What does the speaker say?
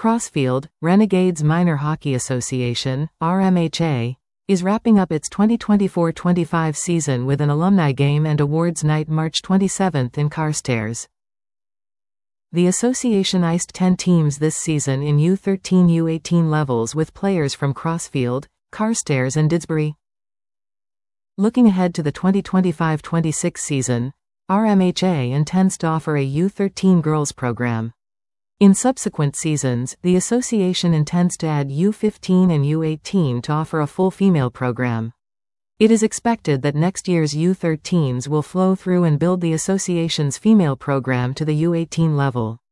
Crossfield, Renegades Minor Hockey Association, RMHA, is wrapping up its 2024-25 season with an alumni game and awards night March 27 in Carstairs. The association iced 10 teams this season in U13 U18 levels with players from Crossfield, Carstairs and Didsbury. Looking ahead to the 2025-26 season, RMHA intends to offer a U13 girls program. In subsequent seasons, the association intends to add U15 and U18 to offer a full female program. It is expected that next year's U13s will flow through and build the association's female program to the U18 level.